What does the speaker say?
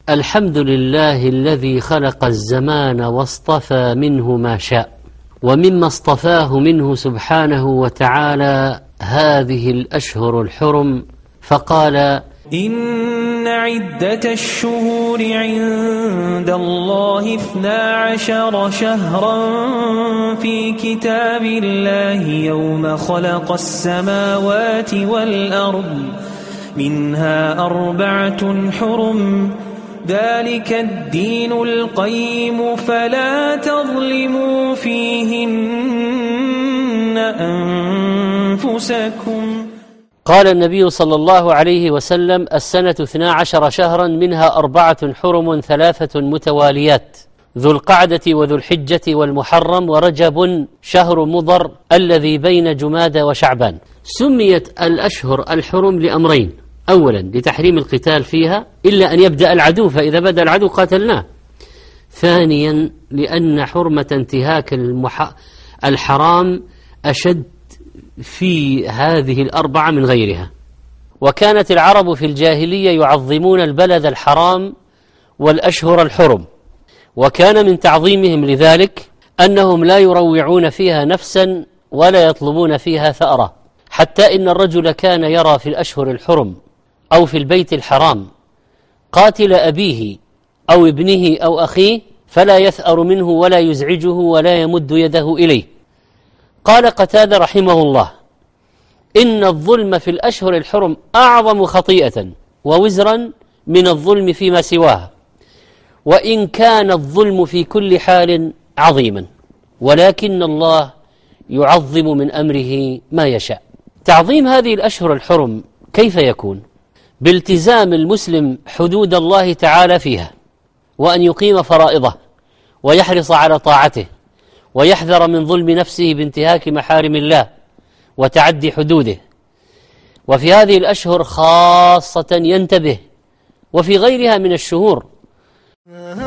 الحمد لله الذي خلق الزمان واصطفى منه ما شاء، ومما اصطفاه منه سبحانه وتعالى هذه الأشهر الحرم، فقال: إن عدة الشهور عند الله 12 شهرا في كتاب الله يوم خلق السماوات والأرض منها 4 حرم ذلك الدين القيم فلا تظلموا فيهن أنفسكم. قال النبي صلى الله عليه وسلم: السنة 12 شهرا منها 4 حرم 3 متواليات، ذو القعدة وذو الحجة والمحرم ورجب شهر مضر الذي بين جمادى وشعبان. سميت الأشهر الحرم لأمرين: أولا لتحريم القتال فيها إلا أن يبدأ العدو، فإذا بدأ العدو قاتلناه. ثانيا لأن حرمة انتهاك الحرام أشد في هذه ال4 من غيرها. وكانت العرب في الجاهلية يعظمون البلد الحرام والأشهر الحرم، وكان من تعظيمهم لذلك أنهم لا يروعون فيها نفسا ولا يطلبون فيها ثأرة، حتى إن الرجل كان يرى في الأشهر الحرم أو في البيت الحرام قاتل أبيه أو ابنه أو أخيه فلا يثأر منه ولا يزعجه ولا يمد يده إليه. قال قتادة رحمه الله: إن الظلم في الأشهر الحرم أعظم خطيئة ووزرا من الظلم فيما سواها، وإن كان الظلم في كل حال عظيما، ولكن الله يعظم من أمره ما يشاء. تعظيم هذه الأشهر الحرم كيف يكون؟ بالتزام المسلم حدود الله تعالى فيها، وأن يقيم فرائضه ويحرص على طاعته، ويحذر من ظلم نفسه بانتهاك محارم الله وتعدي حدوده. وفي هذه الأشهر خاصة ينتبه، وفي غيرها من الشهور